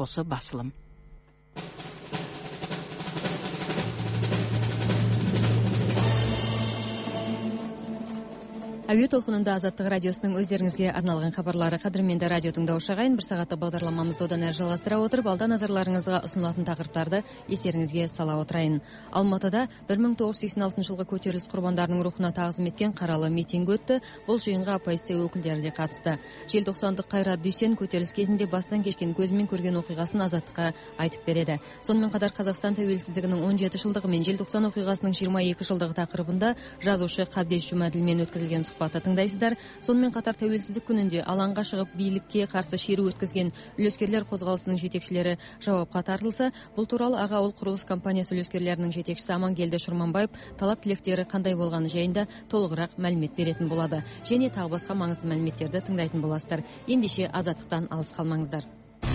осы басылым. Әуе толқынында Азаттық радиосының өздеріңізге арналған хабарлары. Қадірменді радио тыңдаушы ағайын, бір сағаттық бағдарламамызды одан әрі жалғастыра отырып, алда назарларыңызға ұсынылатын тақырыптарды естеріңізге сала отырайын. Алматыда 1986 жылғы көтеріліс құрбандарының рухына тағзым еткен қаралы митинг өтті. Бұл жиынға оппозиция өкілдері де қатысты. Желтоқсандық Қайрат Дүйсен көтеріліс кезінде бастан кешкен көзімен көрген оқиғасын Азаттыққа айтып береді. Сонымен қатар Қазақстан тәуелсіздігінің 17 жылдығы мен желтоқсан оқиғасының 22 жылдығы тақырыбында жазушы Қабдеш Жұмаділмен өткізілген сұхбатты тыңдайсыздар. Сонымен қатар тәуелсіздік күнінде алаңға шығып билікке қарсы шеру өткізген үлескерлер қозғалысының жетекшілері жауапқа тартылса, бұл туралы Аға ауыл құрылыс компаниясы үлескерлерінің жетекшісі Амангелді Шұрманбаев талап тілектері қандай болғаны жайында толығырақ мәлімет беретін болады. Және тағы басқа маңызды мәліметтерді тыңдайтын боласыздар. Ендеше Азаттықтан алыс қалмаңыздар.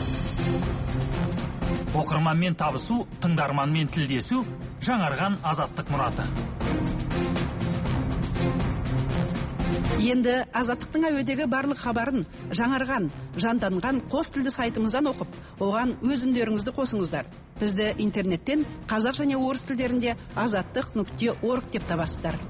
Оқырманмен табысу, тыңдарманмен тілдесу, жаңарған Азаттық мұраты. Енді Азаттықтың әуедегі барлық хабарын жаңарған, жанданған қос тілді сайтымыздан оқып, оған өз үндеріңізді қосыңыздар. Бізді интернеттен қазақ және орыс тілдерінде azattik.org деп табасыздар.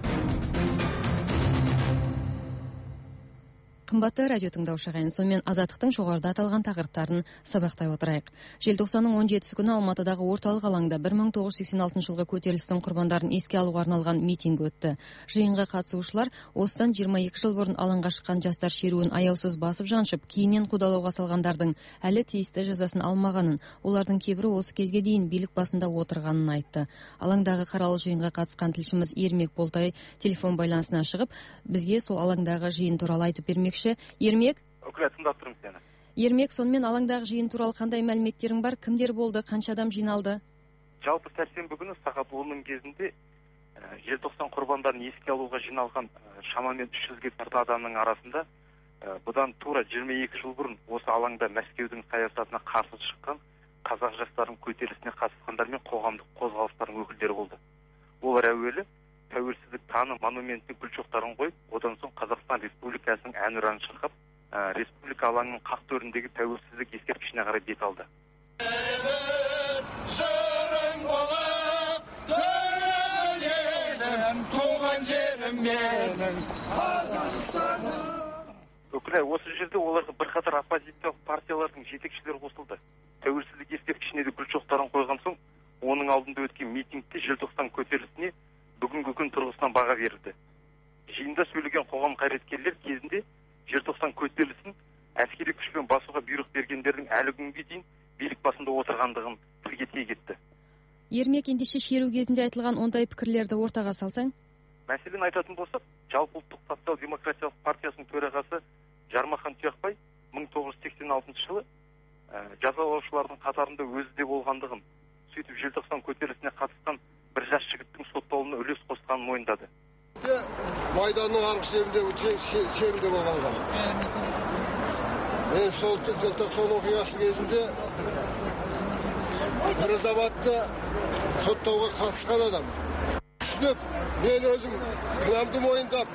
Қымбатты радио тыңдаушы ағайын, сонымен Азаттықтың жоғарыда аталған тақырыптарын сабақтай отырайық. Желтоқсанның 17 күні Алматыдағы орталық алаңда 1986 жылғы көтерілістің құрбандарын еске алуға арналған митинг өтті. Жиынға қатысушылар осыдан 22 жыл бұрын алаңға шыққан жастар шеруін аяусыз басып жаншып, кейіннен қудалауға салғандардың әлі тиісті жазасын алмағанын, олардың кейбірі осы кезге дейін билік басында отырғанын айтты. Алаңдағы қаралы жиынға қатысқан тілшіміз Ермек Болтай телефон байланысына шығып, бізге сол алаңдағы жиын туралы айтып бермек. Ермек? Тыңдап тұрмын сені. Ермек, сонымен алаңдағы жиын туралы қандай мәліметтерің бар? Кімдер болды? Қанша адам жиналды? Жалпы сәрсенбі күні сағат 10-ның кезінде желтоқсан құрбандарын еске алуға жиналған шамамен 300-ге тарта адамның арасында бұдан тура 22 жыл бұрын осы алаңда Мәскеудің саясатына қарсы шыққан қазақ жастарының көтерілісіне қатысқандар мен қоғамдық қозғалыстардың өкілдері болды. Олар әуелі тәуелсіздік таны монументінің гүл шоқтарын қойып, одан соң Қазақстан Республикасының әнұранын шырқап, республика алаңының қақ төріндегі тәуелсіздік ескерткішіне қарай бет алды. Өкілі осы жерде оларға бірқатар оппозициялық партиялардың жетекшілері қосылды. Тәуелсіздік ескерткішіне де гүл шоқтарын қойған соң, оның алдында өткен митингте желтоқсан көтерілісіне бүгінгі күн тұрғысынан баға берілді. Жиында сөйлеген қоғам қайраткерлер кезінде желтоқсан көтерілісін әскери күшпен басуға бұйрық бергендердің әлі күнге дейін билік басында отырғандығын тілге тиек етті. Ермек, ендеше шеру кезінде айтылған ондай пікірлерді ортаға салсаң? Мәселен айтатын болсақ, жалпы ұлттық социал-демократиялық партиясының төрағасы Жармахан Тұяқбай 1986 жылы жазалаушылардың қатарында өзі де болғандығын, сөйтіп желтоқсан көтерілісіне қатысқан бір жас жігіттің сотталуына үлес қосқанын мойындады. Майданның арғы шерінде болғанға. Мен сол желтоқсан оқиғасы кезінде бір азаматты соттауға қатысқан адам. Түсініп, мен өзім кінәмді мойындап,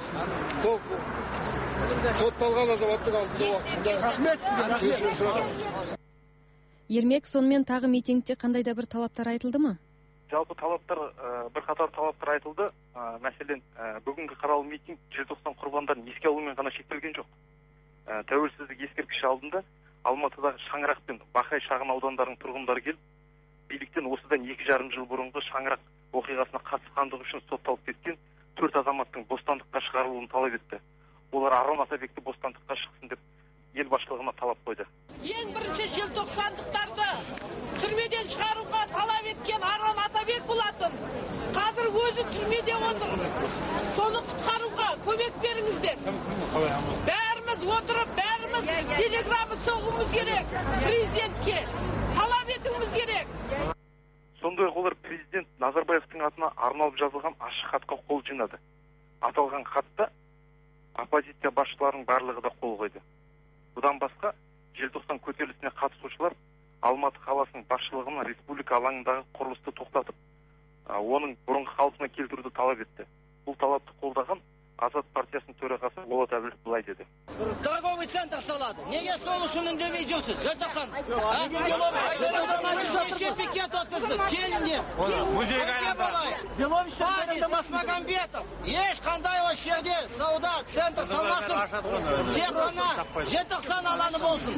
сотталған азаматтың алдында кешірім сұрадым. Ермек, сонымен тағы митингте қандай да бір талаптар айтылды ма? Жалпы талаптар, бірқатар талаптар айтылды. Мәселен, бүгінгі қаралы митинг желтоқсан құрбандарын еске алумен ғана шектелген жоқ. Тәуелсіздік ескерткіші алдында Алматыдағы Шаңырақ пен Бақай шағын аудандарының тұрғындары келіп, биліктен осыдан 2,5 жыл бұрынғы Шаңырақ оқиғасына қатысқандығы үшін сотталып кеткен 4 азаматтың бостандыққа шығарылуын талап етті. Олар Арон Атабекті бостандыққа шықсын деп ел басшылығына талап қойды. Ең бірінші желтоқсандықтарды түрмеден шығаруға талап еткен Арон Атабек болатын. Қазір өзі түрмеде отыр. Соны құтқаруға көмек беріңіздер. Бәріміз отырып, бәріміз телеграмма соғуымыз керек. Президентке талап етуіміз керек. Сондай-ақ олар президент Назарбаевтың атына арналып жазылған ашық хатқа қол жинады. Аталған хатта оппозиция басшыларының барлығы да қол қойды. Бұдан басқа, желтоқсан көтерілісіне қатысушылар Алматы қаласының басшылығына республика алаңындағы құрылысты тоқтатып, оның бұрынғы қалпына келтіруді талап етті. Бұл талапты қолдаған Азат партиясының төрағасы Болат Әбілов былай деді. Торговый центр салады. Неге сол үшін үндемей жүрсіз? Желтоқсан. Пикет өткізді. Келінде. Бадис, Масмагамбетов. Ешқандай осы жерде сауда центр салмасын. Тек қана Желтоқсан алаңы болсын.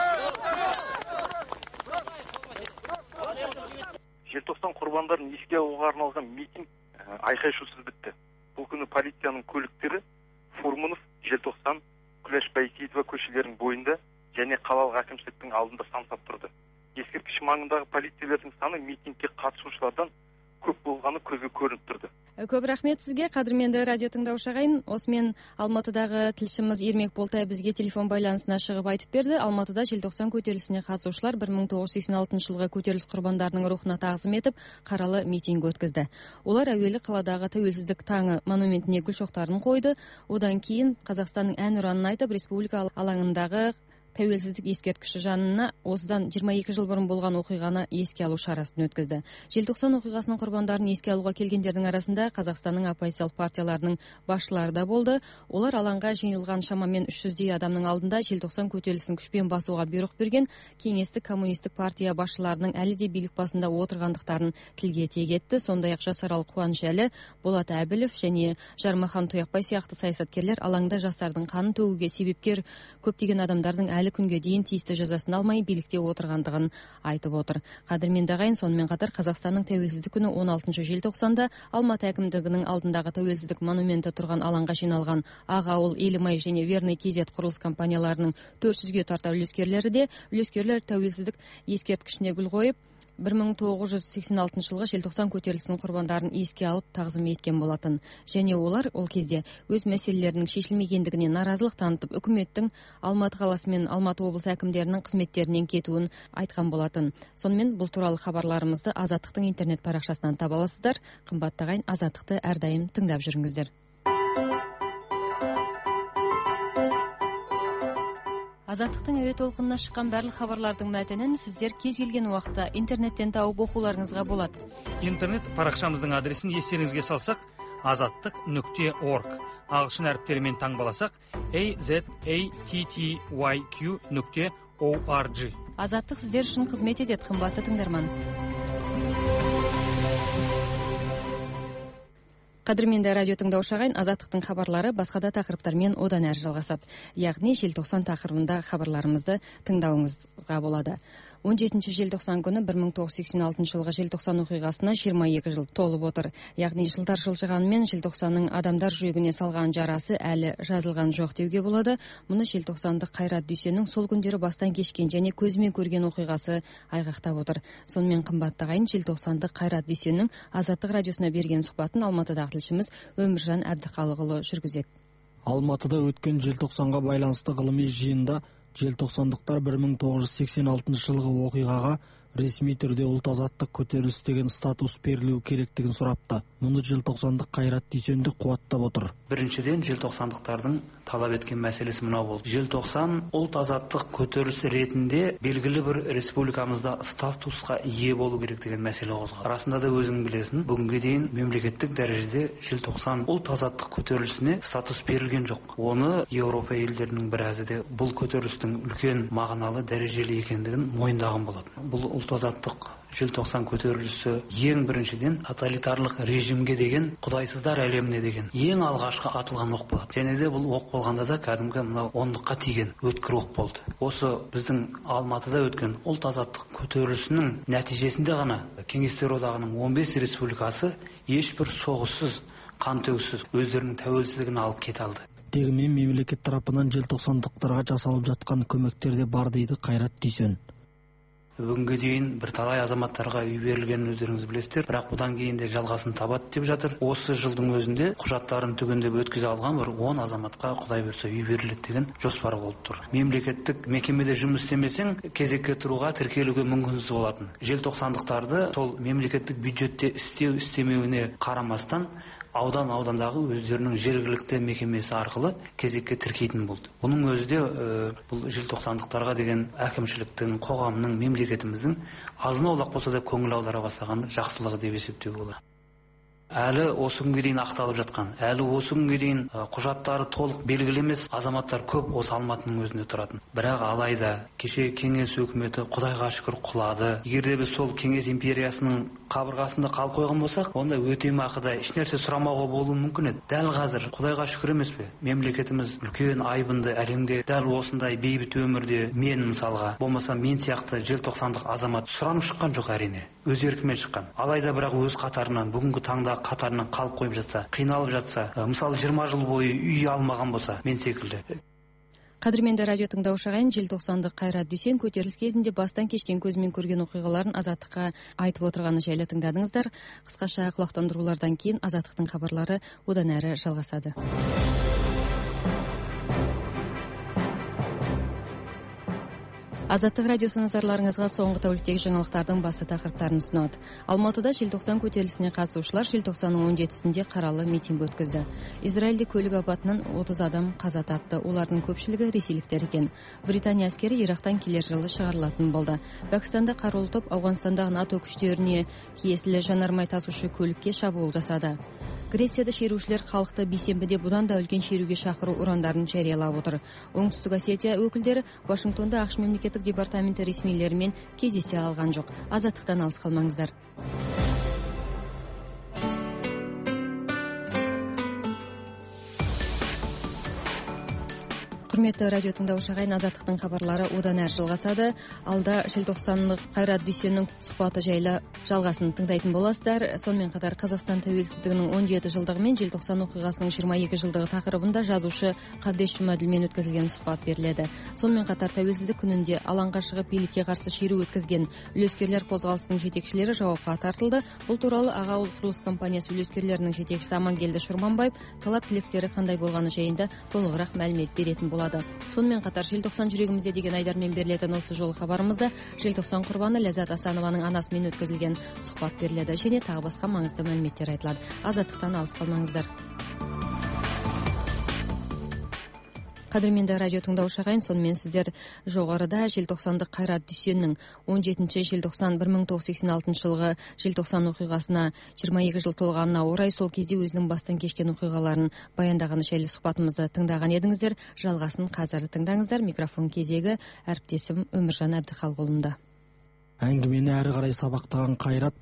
Желтоқсан құрбандарын еске алуға арналған митинг айқай-шусыз бітті. Бұл күні полицияның көліктері Фурманов, Желтоқсан, Күләш Бәйсейітова көшелерінің бойында және қалалық әкімшіліктің алдында самсап тұрды. Ескерткіш маңындағы полицейлердің саны митингке қатысушылардан көп болғаны көзге көрініп тұрды. Көп рахмет сізге, қадірменді радио тыңдаушы ағайын. Осымен Алматыдағы тілшіміз Ермек Болтай бізге телефон байланысына шығып айтып берді. Алматыда Желтоқсан көтерілісіне қатысушылар 1986 жылғы көтеріліс құрбандарының рухына тағзым етіп, қаралы митинг өткізді. Олар әуелі қаладағы Тәуелсіздік таңы монументіне гүл шоқтарын қойды. Одан кейін Қазақстанның әнұранын айтып, республика алаңындағы Тәуелсіздік ескерткіші жанына осыдан 22 жыл бұрын болған оқиғаны еске алу шарасын өткізді. Желтоқсан оқиғасының құрбандарын еске алуға келгендердің арасында Қазақстанның оппозициялық партияларының басшылары да болды. Олар алаңға жиылған шамамен 300-дей адамның алдында Желтоқсан көтерілісін күшпен басуға бұйрық берген кеңестік коммунистік партия басшыларының әлі де билік басында отырғандықтарын тілге тиек етті. Сондай-ақ Жасарал Қуанышәлі, Болат Әбілов және Жармахан Тұяқбай сияқты саясаткерлер алаңда жастардың қанын төгуге себепкер көптеген адамдардың әлі күнге дейін тиісті жазасын алмай билікте отырғандығын айтып отыр. Қадірменді ағайын, сонымен қатар Қазақстанның тәуелсіздік күні 16 желтоқсанда Алматы әкімдігінің алдындағы тәуелсіздік монументі тұрған алаңға жиналған Ағауыл, Елімай және Верный KZ құрылыс компанияларының 400-ге тарта үлескерлер тәуелсіздік ескерткішіне гүл қойып, 1986 жылғы желтоқсан көтерілісінің құрбандарын еске алып тағзым еткен болатын. Және олар ол кезде өз мәселелерінің шешілмегендігіне наразылық танытып, үкіметтің Алматы қаласы мен Алматы облысы әкімдерінің қызметтерінен кетуін айтқан болатын. Сонымен бұл туралы хабарларымызды Азаттықтың интернет парақшасынан таба аласыздар. Қымбатты ағайын, Азаттықты әрдайым тыңдап жүріңіздер. Азаттықтың әуе толқынына шыққан барлық хабарлардың мәтінін сіздер кез келген уақытта интернеттен тауып оқуларыңызға болады. Интернет парақшамыздың адресін естеріңізге салсақ, azattiq.org. Ағылшын әріптерімен таңбаласақ, azattyq.org. Азаттық сіздер үшін қызмет етеді, қымбатты тыңдарман. Қадірменді радио тыңдаушы ағайын, Азаттықтың хабарлары басқа да тақырыптармен одан әрі жалғасады. Яғни желтоқсан тақырыбында хабарларымызды тыңдауыңызға болады. 17 желтоқсан күні 1986 жылғы желтоқсан оқиғасына 22 жыл толып отыр. Яғни жылдар жылжығанымен желтоқсанның адамдар жүрегіне салған жарасы әлі жазылған жоқ деуге болады. Мұны желтоқсандық Қайрат Дүйсеннің сол күндері бастан кешкен және көзімен көрген оқиғасы айғақтап отыр. Сонымен қымбатты ағайын, желтоқсандық Қайрат Дүйсеннің Азаттық радиосына берген сұхбатын Алматыдағы тілшіміз Өміржан Әбдіқалықұлы жүргізеді. Алматыда өткен желтоқсанға байланысты ғылыми жиында желтоқсандықтар 1986 жылғы оқиғаға ресми түрде ұлт азаттық көтеріліс деген статус берілу керектігін сұрапты. Мұны желтоқсандық Қайрат Дүйсенді қуаттап отыр. Біріншіден, желтоқсандықтардың талап еткен мәселесі мынау болды. Желтоқсан ұлт азаттық көтеріліс ретінде белгілі бір республикамызда статусқа ие болу керек деген мәселе қозғады. Расында да өзің білесің, бүгінге дейін мемлекеттік дәрежеде желтоқсан ұлт азаттық көтерілісіне статус берілген жоқ. Оны Еуропа елдерінің біразы де бұл көтерілістің үлкен мағыналы дәрежелі екендігін мойындаған болады. Бұл ұлт азаттық желтоқсан көтерілісі ең біріншіден тоталитарлық режимге деген, құдайсыздар әлеміне деген ең алғашқы атылған оқ болады. Және де бұл оқ болғанда да кәдімгі мынау ондыққа тиген өткір оқ болды. Осы біздің Алматыда өткен ұлт азаттық көтерілісінің нәтижесінде ғана Кеңестер одағының 15 республикасы ешбір соғыссыз, қан төгіссіз өздерінің тәуелсіздігін алып кете алды. Дегенмен мемлекет тарапынан желтоқсандықтарға жасалып жатқан көмектер де бар дейді Қайрат Дүйсен. Бүгінге дейін бір талай азаматтарға үй берілгенін өздеріңіз білесіздер, бірақ бұдан кейін де жалғасын табады деп жатыр. Осы жылдың өзінде құжаттарын түгендеп өткізе алған бір 10 азаматқа Құдай бұйыртса үй беріледі деген жоспар болып тұр. Мемлекеттік мекемеде жұмыс істемесең, кезекке тұруға, тіркелуге мүмкіндік болатын. Желтоқсандықтарды сол мемлекеттік бюджетте істеу-істемеуіне қарамастан аудандағы өздерінің жергілікті мекемесі арқылы кезекке тіркейтін болды. Бұның өзі де бұл желтоқсандықтарға деген әкімшіліктің, қоғамның, мемлекетіміздің азын-аулақ болса да көңіл аудара бастаған жақсылығы деп есептеуге болады. әлі осы күнге дейін ақталып жатқан, әлі осы күнге дейін құжаттары толық белгілі емес азаматтар көп осы Алматының өзінде тұратын. Бірақ алайда кеше кеңес өкіметі Құдайға шүкір құлады. Егер де біз сол кеңес империясының қабырғасында қалып қойған болсақ, онда өтемақыда ешнәрсе сұрамауға болуы мүмкін еді. Дәл қазір Құдайға шүкір емес пе? Мемлекетіміз үлкен айбынды әлемге дәл осындай бейбіт өмірде мен мысалға, болмаса мен сияқты желтоқсандық азамат сұранып шыққан жоқ әрине. Өз еркімен шыққан. Алайда бірақ өз қатарынан, бүгінгі таңда қатарынан қалып қойып жатса, қиналып жатса, мысалы 20 жыл бойы үй алмаған болса, мен секілді. Қадірменді радио тыңдаушы ағайын, желтоқсандық Қайрат Дүйсен көтеріліс кезінде бастан кешкен көзімен көрген оқиғаларын Азаттыққа айтып отырғаны жайлы тыңдадыңыздар. Қысқаша құлақтандырулардан кейін Азаттықтың хабарлары одан әрі жалғасады. Азаттық радиосы назарларыңызға соңғы тәуліктегі жаңалықтардың басты тақырыптарын ұсынады. Алматыда желтоқсан көтерілісіне қатысушылар желтоқсанның 17-сінде қаралы митинг өткізді. Израильде көлік апатынан 30 адам қаза тапты. Олардың көпшілігі ресейліктер екен. Британия әскері Ирактан келер жылы шығарылатын болды. Пәкістанда қарулы топ Ауғанстандағы НАТО күштеріне тиесілі жанармай тасушы көлікке шабуыл жасады. Грецияда шерушілер халықты бейсенбіде бұдан да үлкен шеруге шақыру ұрандарын жариялап отыр. Оңтүстік Осетия өкілдері Вашингтонда ақш мемлекеттік департаменті ресмилерімен кездесе алған жоқ. Азаттықтан алыс қалмаңыздар. Құрметті радио тыңдаушы ағайын, Азаттықтың хабарлары одан әрі жалғасады. Алда желтоқсандық Қайрат Дүйсеннің сұхбаты жайлы жалғасын тыңдайтын боласыздар. Сонымен қатар Қазақстан тәуелсіздігінің 17 жылдығы мен желтоқсан оқиғасының 22 жылдығы тақырыбында жазушы Қабдеш Жұмаділмен өткізілген сұхбат беріледі. Сонымен қатар тәуелсіздік күнінде алаңға шығып билікке қарсы шеру өткізген үлескерлер қозғалысының жетекшілері жауапқа тартылды. Бұл туралы Аға құрылыс компаниясы үлескерлерінің жетекшісі Амангелді Шұрманбаев талап тілектері қандай болғаны жайында толығырақ мәлімет беретін болады. Сонымен қатар желтоқсан жүрегімізде деген айдармен берілетін осы жолы хабарымызда желтоқсан құрбаны Ләззат Асанованың анасымен өткізілген сұхбат беріледі. Және тағы басқа маңызды мәліметтер айтылады. Азаттықтан алыс қалмаңыздар. Қадірменді радио тыңдаушы ағайын, сонымен сіздер жоғарыда желтоқсандық Қайрат Дүйсеннің 17 желтоқсан 1986 жылғы желтоқсан оқиғасына 22 жыл толғанына орай сол кезде өзінің бастан кешкен оқиғаларын баяндаған жайлы сұхбатымызды тыңдаған едіңіздер. Жалғасын қазір тыңдаңыздар. Микрофон кезегі әріптесім Өміржан Әбдіхалқұлында. Әңгімені әрі қарай сабақтаған Қайрат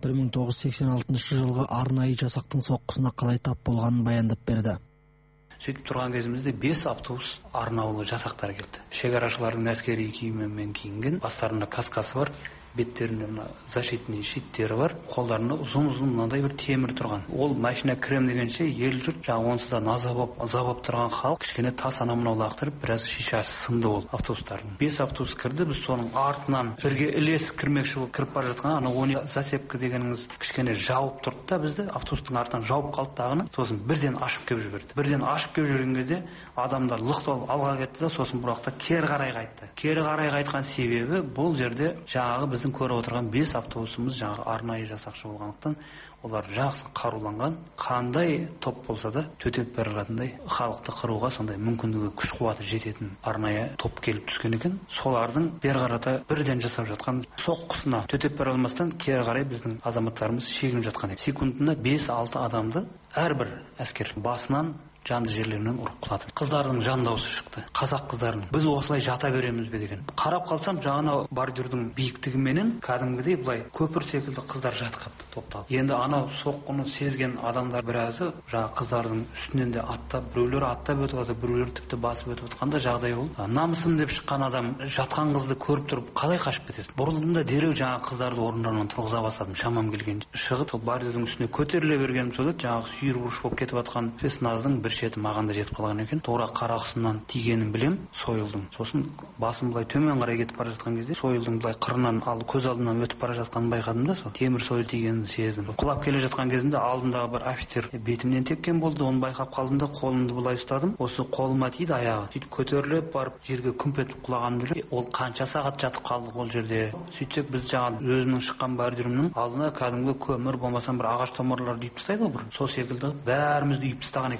1986 жылғы арнайы жасақтың соққысына қалай тап болғанын баяндап берді. Сөйтіп тұрған кезімізде 5 автобус арнаулы жасақтар келді. Шекарашылардың әскери киімімен киінген, бастарында каскасы бар, беттерінде защитный щиттері бар, қолдарында ұзын мынандай бір темір тұрған. Ол машина кірем дегенше ел жұрт жаңа онсызда азап тұрған халық кішкене тас анау лақтырып, біраз шишасы сынды ол автобустардың. 5 автобус кірді, біз соның артынан бірге ілесіп кірмекші болып кіріп бара жатқан, ана оны засепка дегеніңіз кішкене жауып тұрды да бізді, автобустың артынан жауып қалды дағыны, сосын бірден ашып келіп жіберді. Бірден ашып келіп жүрген кезде адамдар лық толып алға кетті да, сосын бұрақта кері қарай қайтты. Кері қарай қайтқан себебі бұл жерде жаңағы біздің көріп отырған 5 автобусымыз жаңағы арнайы жасақшы болғандықтан олар жақсы қаруланған, қандай топ болса да төтеп бере алатындай, халықты қыруға сондай мүмкіндігі, күш қуаты жететін арнайы топ келіп түскен екен. Солардың бері қарата бірден жасап жатқан соққысына төтеп бере алмастан кері қарай біздің азаматтарымыз шегініп жатқан еді. Секундында 5-6 адамды әрбір әскер басынан жанды жерлерінен ұрып құлады. Қыздардың жан дауысы шықты. Қазақ қыздарының. Біз осылай жата береміз бе деген. Қарап қалсам, жаңа бордюрдің биіктігіменен кәдімгідей былай көпір секілді қыздар жатқапты, топталып. Енді анау соққыны сезген адамдар біразы жаңа қыздардың үстінен де аттап, біреулер аттап өтіп жатыр, біреулер тіпті басып өтіп жатқанда жағдай ол. Намысым деп шыққан адам жатқан қызды көріп тұрып қалай қашып кетесің? Бұрылдым да дереу жаңа қыздарды орындарынан тұрғыза бастадым. Шамам келгенше шығып, сол бордюрдің үстіне көтеріле бергенім сол еді, жаңағы сүйір бұрыш болып кетіп жатқан спецназдың бір шеті маған да жетіп қалған екен. Тура қарақұсымнан тигенін білем, сойылдым. Сосын басым былай төмен қарай кетіп бара жатқан кезде сойылдың былай қырынан көз алдымнан өтіп бара жатқанын байқадым да, сол темір сойыл тигенін сездім. Құлап келе жатқан кезімде алдымдағы бір офицер бетімнен тепкен болды, оны байқап қалдым да қолымды былай ұстадым. Осы қолыма тиді аяғы. Сөйтіп көтеріліп барып жерге күмп етіп құлағанымды білем. Ол қанша сағат жатып қалдық ол жерде. Сөйтсек біз жаңа өзімнің шыққан бордюрімнің алдына кәдімгі көмір болмасам бір ағаш томарларды үйіп тастайды ғой бір. Сол секілді бәрімізді үйіп тастаған екен. Мен оны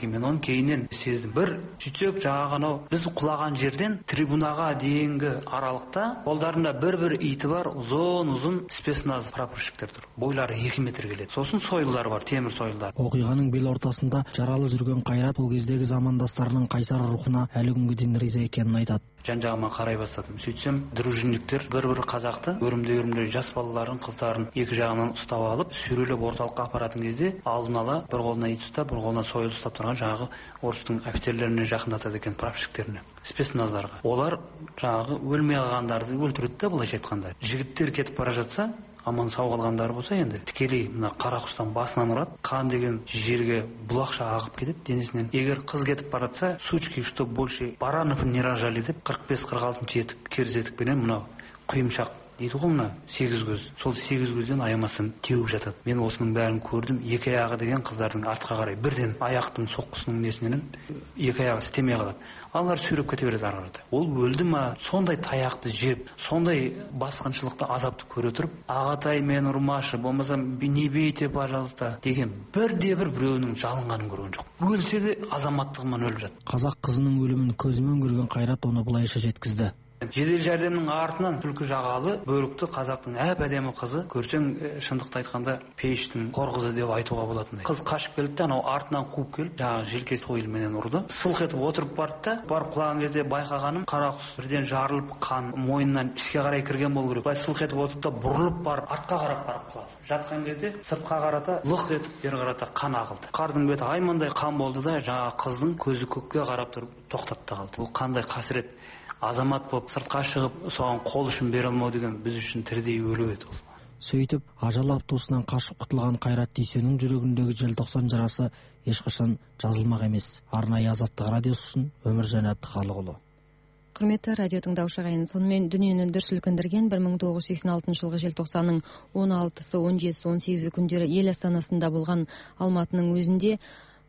кейіннен сездім. Бір сөйтсек жаңағы анау біз құлаған жерден трибунаға дейінгі аралықта қолдарында бір иті бар, ұзын спецназ прапорщиктер тұр. Бойлары 2 метр келеді. Сосын сойылдар бар, темір сойылдар. Оқиғаның бел ортасында жаралы жүрген Қайрат ол кездегі замандастарының қайсар рухына әлі күнге дейін риза екенін айтады. Жан-жағыма қарай бастадым. Сөйтсем, дружинниктер бір қазақты, өрімдей жас балаларын, қыздарын екі жағынан ұстап алып, сүйрелеп орталыққа апаратын кезде алдын ала бір қолына ит ұстап, бір қолына сойыл ұстап тұрған жаңағы орыстың офицерлеріне жақындатады екен, прапорщиктеріне, спецназдарға. Олар жаңағы өлмей қалғандарды өлтіреді де, былайша айтқанда. Жігіттер кетіп бара жатса, аман сау қалғандары болса, енді тікелей мына қара құстан басынан ұрады, қан деген жерге бұлақша ағып кетеді денесінен. Егер қыз кетіп баратса, сучки, что больше баранов не рожали деп 45-46 етіп керзетікпенен мынау құйымшақ дейді ғой, мына 8 көз. Сол 8 көзден аямасын теуіп жатады. Мен осының бәрін көрдім. Екі аяғы деген қыздардың артқа қарай бірден аяқтың соққысының несінен екі аяғы істемей қалады. Алар сүйреп кете береді ары қарата. Ол өлді ма? Сондай таяқты жеп, сондай басқыншылықты, азапты көре тұрып, ағатай мен ұрмашы, болмаса не бейте, пожалуйста деген бірде-бір біреуінің жалынғанын көрген жоқ. Өлсе де азаматтығымен өліп жатты. Қазақ қызының өлімін көзімен көрген Қайрат оны былайша жеткізді. Жедел жәрдемнің артынан түлкі жағалы бөрікті қазақтың әп-әдемі қызы, көрсең шындықты айтқанда пейіштің қорғызы деп айтуға болатындай. Қыз қашып келді, анау артынан қуып келіп, жаңағы желкес сойылменен ұрды. Сылқ етіп отырып барды да, барып құлаған кезде байқағаным, қара құс бірден жарылып, қан мойнынан ішке қарай кірген болу керек. Былай сылқ етіп отырып та бұрылып барып, артқа қарап барып құлады. Жатқан кезде сыртқа қарата лық етіп, бері қарата қан ағылды. Қардың беті аймандай қан болды да, жаңағы қыздың көзі көкке қарап тұрып тоқтап та қалды. Бұл қандай қасірет. Азамат болып сыртқа шығып, соған қол ұшын бере алмау деген біз үшін тірідей өлу еді ол. Сөйтіп, ажал автобусынан қашып құтылған Қайрат Дүйсеннің жүрегіндегі желтоқсан жарасы ешқашан жазылмақ емес. Арнайы Азаттық радиосы үшін Өміржан Әбдіхалықұлы. Құрметті радио тыңдаушы ағайын, сонымен дүниені дүр сілкіндірген 1986 жылғы желтоқсанның 16-сы, 17-сы, 18-і күндері ел астанасында болған Алматының өзінде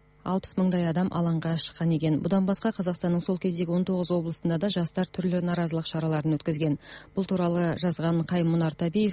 60 мыңдай адам алаңға шыққан екен. Бұдан басқа Қазақстанның сол кездегі 19 облысында да жастар түрлі наразылық шараларын өткізген. Бұл туралы жазған Қайым Мұнартабиев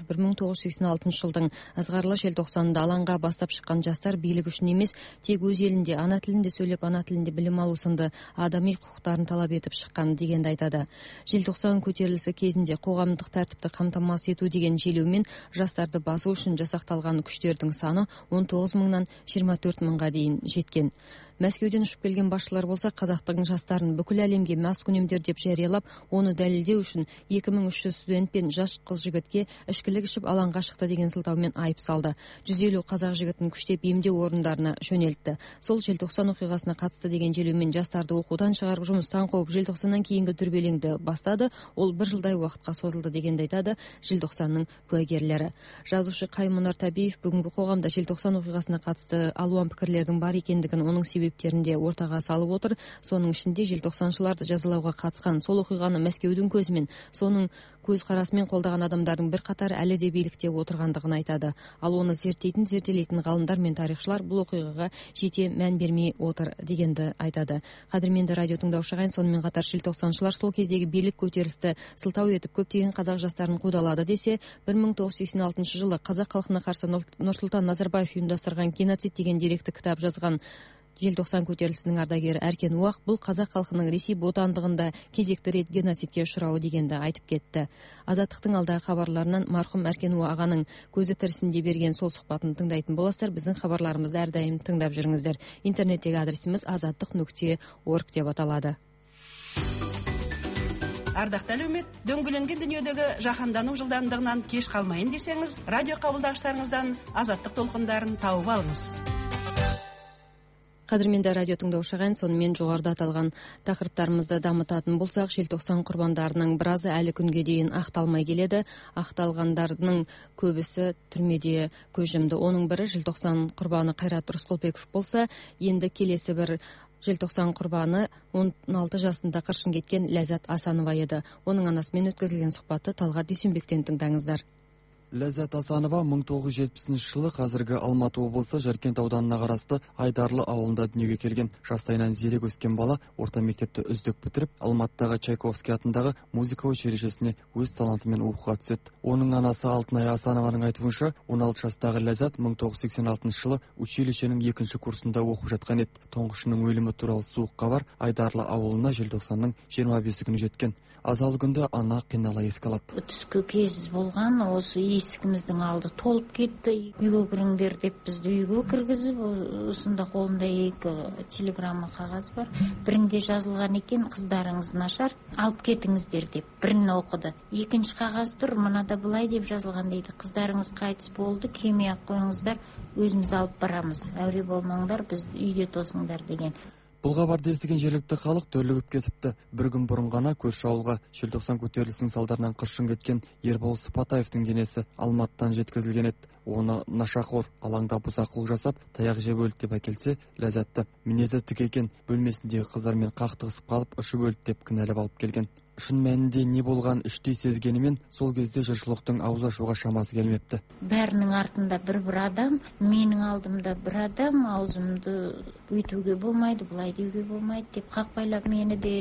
1986 жылдың ызғарлы желтоқсанында алаңға бастап шыққан жастар билік үшін емес, тек өз елінде ана тілінде сөйлеп, ана тілінде білім алу сынды адами құқықтарын талап етіп шыққан дегенді айтады. Желтоқсан көтерілісі кезінде қоғамдық тәртіпті қамтамасыз ету деген желеумен жастарды басу үшін жасақталған күштердің саны 19 мыңнан 24 мыңға дейін жеткен. Мәскеуден ұшып келген басшылар болса, қазақтың жастарын бүкіл әлемге маскүнемдер деп жариялап, оны дәлелдеу үшін 2300 студент пен жас қыз-жігітке ішкілік ішіп алаңға шықты деген сылтаумен айып салды. 150 қазақ жігітін күштеп емдеу орындарына жөнелтті. Сол желтоқсан оқиғасына қатысты деген желеумен жастарды оқудан шығарып, жұмыстан қуып, желтоқсаннан кейінгі дүрбелеңді бастады. Ол 1 жылдай уақытқа созылды дегенді айтады желтоқсанның куәгерлері. Жазушы Қайым Мұнартабиев бүгінгі қоғамда желтоқсан оқиғасына қатысты алуан пікірлердің бар екендігін, оның себептерінде ортаға салып отыр. Соның ішінде желтоқсаншыларды жазалауға қатысқан, сол оқиғаны Мәскеудің көзімен, соның көзқарасымен қолдаған адамдардың бір қатар әлі де билікте отырғандығын айтады. Ал оны зерттейтін ғалымдар мен тарихшылар бұл оқиғаға жете мән бермей отыр дегенді айтады. Қадірменді радио тыңдаушы ағайын, сонымен қатар желтоқсаншылар сол кездегі билік көтерілісті сылтау етіп көптеген қазақ жастарын қудалады десе, 1986 жылы қазақ халқына қарсы Нұрсұлтан Назарбаев ұйымдастырған геноцид деген деректі кітап жазған желтоқсан көтерілісінің ардагері Әркен Уақ бұл қазақ халқының Ресей бодандығында кезекті рет геноцидке ұшырауы дегенді айтып кетті. Азаттықтың алдағы хабарларынан марқұм Әркен Уақ ағаның көзі тірісінде берген сол сұхбатын тыңдайтын боласыздар. Біздің хабарларымызды әрдайым тыңдап жүріңіздер. Интернеттегі адресіміз azаттық.org деп аталады. Ардақты әлеумет, дөңгеленген дүниедегі жаһандану жылдамдығынан кеш қалмайын десеңіз, радио қабылдағыштарыңыздан Азаттық толқындарын тауып алыңыз. Қадірменді радио тыңдаушы ағайын, сонымен жоғарыда аталған тақырыптарымызды дамытатын болсақ, желтоқсан құрбандарының біразы әлі күнге дейін ақталмай келеді. Ақталғандардың көбісі түрмеде көз жұмды. Оның бірі желтоқсан құрбаны Қайрат Рысқұлбеков болса, енді келесі бір желтоқсан құрбаны 16 жасында қыршын кеткен Ләззат Асанова еді. Оның анасымен өткізілген сұхбатты Талғат Дүйсенбектен тыңдаңыздар. Ләззат Асанова 1970 жылы қазіргі Алматы облысы Жаркент ауданына қарасты Айдарлы ауылында дүниеге келген. Жастайынан зерек өскен бала орта мектепті үздік бітіріп, Алматыдағы Чайковский атындағы музыка училищесіне өз талантымен оқуға түседі. Оның анасы Алтынай Асанованың айтуынша, 16 жастағы Ләззат 1986 жылы училищенің 2-ші курсында оқып жатқан еді. Тұңғышының өлімі туралы суық хабар Айдарлы ауылына желтоқсанның 25 күні жеткен. Азал күнді ана қинала еске алады. Түскі кез болған, осы есігіміздің алды толып кетті. Үйге кіріңдер деп бізді үйге кіргізіп, осында қолында 2 телеграмма қағаз бар. Бірінде жазылған екен, қыздарыңыз нашар, алып кетіңіздер деп. Бірін оқыды. 2-ші қағаз тұр, мынада былай деп жазылған дейді. Қыздарыңыз қайтыс болды, кеме ақ қойыңыздар, өзіміз алып барамыз. Әуре болмаңдар, біз үйде тосыңдар деген. Бұл хабарды естіген жергілікті халық дүрлігіп кетіпті. Бір күн бұрын ғана көрші ауылға желтоқсан көтерілісінің салдарынан қыршын кеткен Ербол Сыпатаевтың денесі Алматыдан жеткізілген еді. Оны нашақор алаңда бұзақылық жасап, таяқ жеп өлді деп әкелсе, Ләззатты мінезі тік екен, бөлмесіндегі қыздармен қақтығысып қалып, ұшып өлді деп кінәлап алып келген. Шын мәнінде не болған іштей сезгенімен, сол кезде жұртшылықтың ауыз ашуға шамасы келмепті. Бәрінің артында бір адам, менің алдымда бір адам, аузымды өйтуге болмайды, бұлай деуге болмайды деп қақпайлап мені де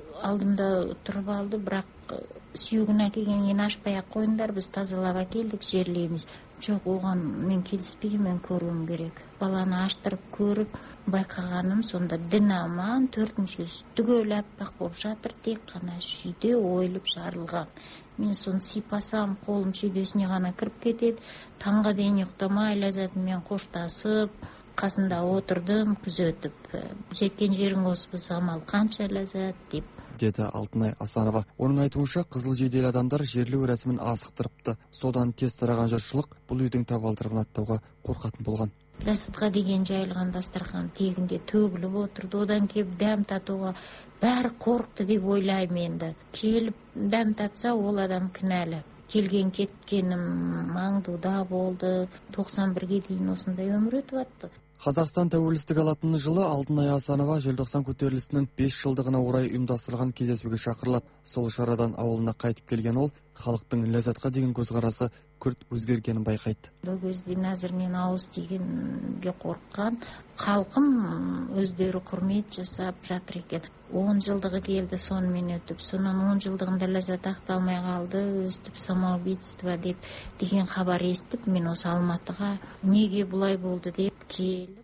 алдымда тұрып алды, бірақ сүйегін әкелгеннен ашпай ақ қойыңдар, біз тазалап әкелдік, жерлейміз. Жоқ, оған мен келіспеймін, мен көруім керек. Баланы аштырып көріп, байқағаным сонда дін аман, 4-ші түгел аппақ болып жатыр, тек қана шүйде ойылып жарылған. Мен соны сипасам, қолым шүйдесіне ғана кіріп кетеді. Таңға дейін ұйықтамай, Ләззатыммен қоштасып, қасында отырдым, күзетіп. Жеткен жерің осы болса амал қанша, Ләззат деп. Деді Алтынай Асанова. Оның айтуынша, қызыл жедел адамдар жерлеу рәсімін асықтырыпты. Содан тез тараған жұртшылық бұл үйдің табалдырығын аттауға қорқатын болған. Ләззатқа деген жайылған дастархан тегінде төгіліп отырды. Одан келіп дәм татуға бәрі қорықты деп ойлаймын енді. Келіп дәм татса, ол адам кінәлі. Келген кеткенім маңдуда болды. 91-ге дейін осындай өмір өтіп атты. Қазақстан тәуелсіздік алатын жылы Алтынай Асанова желтоқсан көтерілісінің 5 жылдығына орай ұйымдастырылған кездесуге шақырылады. Сол шарадан ауылына қайтып келген ол, халықтың Ләззатқа деген көзқарасы күрт өзгергенін байқайды. Бұл кезде нәзірінен ауыз тигенге қорыққан халқым өздері құрмет жасап жатыр екен. 10 жылдығы келді, сонымен өтіп, сонан 10 жылдығында Ләззат ақталмай қалды, өстіп самоубийство деген хабар естіп, мен осы Алматыға неге бұлай болды деп келіп.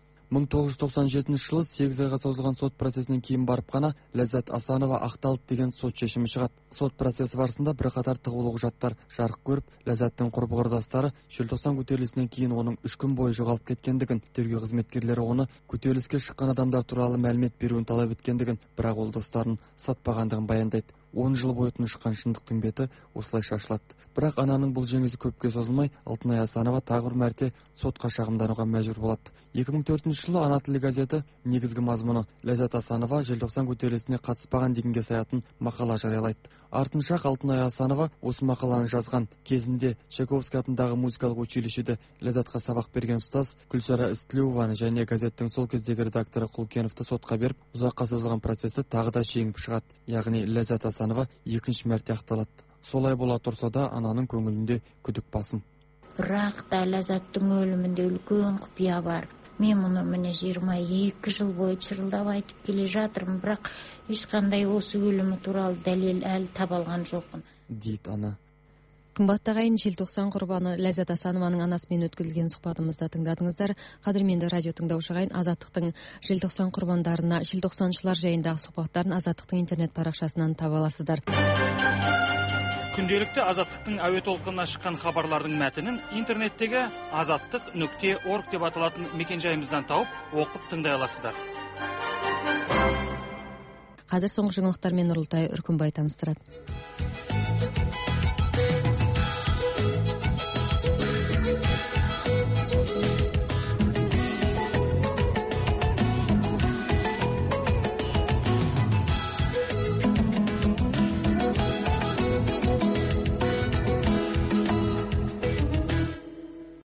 1997 жылы 8 айға созылған сот процесінен кейін барып қана Ләззат Асанова ақталды деген сот шешімі шығады. Сот процесі барысында бірқатар тығулы құжаттар жарық көріп, Ләззаттың құрбы-құрдастары желтоқсан көтерілісінен кейін оның 3 күн бойы жоғалып кеткендігін, тергеу қызметкерлері оны көтеріліске шыққан адамдар туралы мәлімет беруін талап еткендігін, бірақ ол достарын сатпағандығын баяндайды. 10 жыл бойы шыққан шындықтың беті осылайша ашылады. Бірақ ананың бұл жеңісі көпке созылмай, Алтынай Асанова тағы бір мәрте сотқа шағымдануға мәжбүр болады. 2004 жылы Ана тілі газеті негізгі мазмұны Ләззат Асанова желтоқсан көтерілісіне қатыспаған дегенге саятын мақала жариялайды. Артынша Алтынай Асанова осы мақаланы жазған кезінде Чайковский атындағы музыкалық училищеде Ләззатқа сабақ берген ұстаз Күлсара Істілеуваны және газеттің сол кездегі редакторы Құлкеновты сотқа беріп, ұзаққа созылған процесті тағы да жеңіп шығады. Яғни Ләззат Асанова 2-ші мәрте ақталады. Солай бола тұрса да ананың көңілінде күдік басым. Бірақ та Ләззаттың өлімінде үлкен құпия бар. Мен мұны міне 22 жыл бойы шырылдап айтып келе жатырмын, бірақ ешқандай осы өлімі туралы дәлел әлі таба алған жоқпын, дейді ана. Қымбатты ағайын, желтоқсан құрбаны Ләззат Асанованың анасымен өткізілген сұхбатымызда тыңдадыңыздар. Қадірменді радио тыңдаушы ағайын, Азаттықтың желтоқсан құрбандарына, желтоқсаншылар жайындағы сұхбаттарын Азаттықтың интернет парақшасынан таба аласыздар. Күнделікті Азаттықтың әуе толқынына шыққан хабарлардың мәтінін интернеттегі azattiq.org деп аталатын мекенжайымыздан тауып, оқып тыңдай аласыздар. Қазір соңғы жаңалықтармен Нұрлытай Үркімбай таныстырады.